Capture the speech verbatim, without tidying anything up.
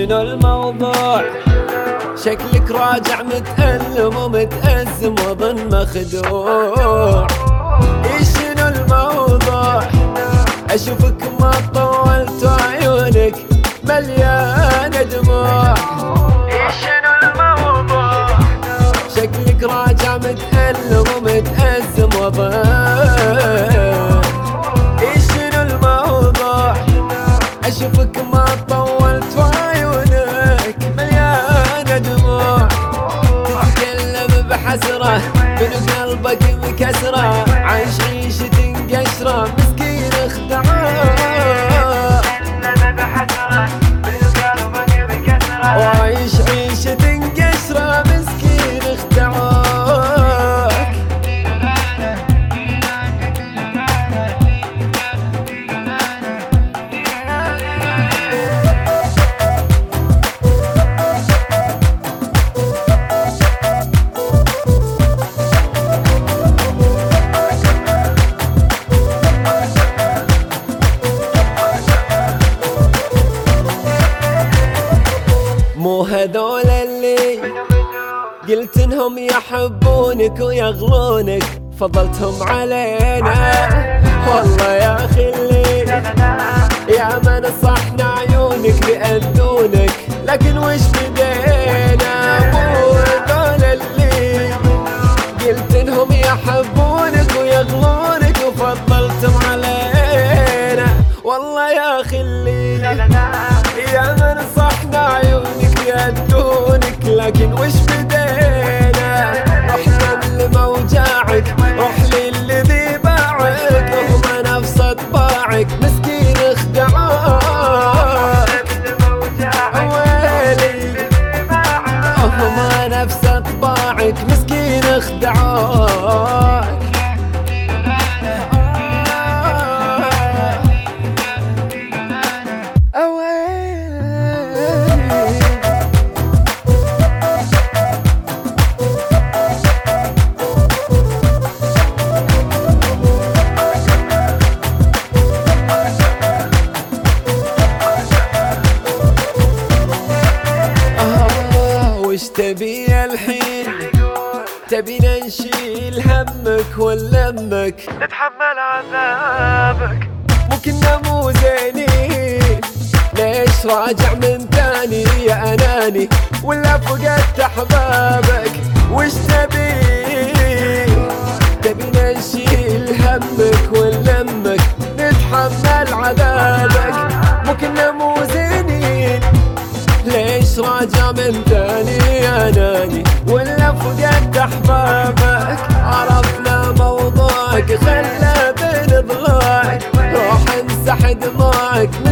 شنو الموضوع؟ شكلك راجع متألم ومتأزم وظن مخدوع. ايش شنو الموضوع؟ اشوفك ما طولت وعيونك مليانة دموع. ايش شنو الموضوع؟ شكلك راجع متألم ومتأزم وظن. ايش شنو الموضوع؟ اشوفك ما طولت وعيونك مليانة دموع. تتكلم بحسرة من قلبك مكسرة، عايش عيشة قشرة مسكين اخدعاك. تتكلم بحسرة من قلبك مكسرة، وعايش عيشة قشرة مسكين اخدعاك. مو هذول اللي قلت انهم يحبونك ويغلونك فضلتهم علينا. والله يا اخي اللي يا ما نصحنا عيونك بأذونك، لكن وش بدينا؟ مو هذول اللي قلت انهم يحبونك ويغلونك وفضلتم علينا. والله يا اخي اللي يا ما نصحنا عيونك بأذونك، لكن وش بدينا؟ رحنا لموجاعك، روح للذي باعك، وهم نفس طباعك مسكين اخدعاك. ويلي وهم نفس طباعك مسكين اخدعاك. وش تبي الحين؟ تبينا نشيل همك ونلمك نتحمل عذابك؟ مو كنا مو زينين؟ ليش راجع من تاني يا اناني ولا فقدت احبابك؟ وش تبي؟ تبينا نشيل همك ونلمك نتحمل عذابك؟ مو كنا مو زينين؟ ليش راجع من تاني يا ناني ولا فقدت احبابك؟ عرفنا موضوعك خلى بين ضلوعك، روح انسح دموعك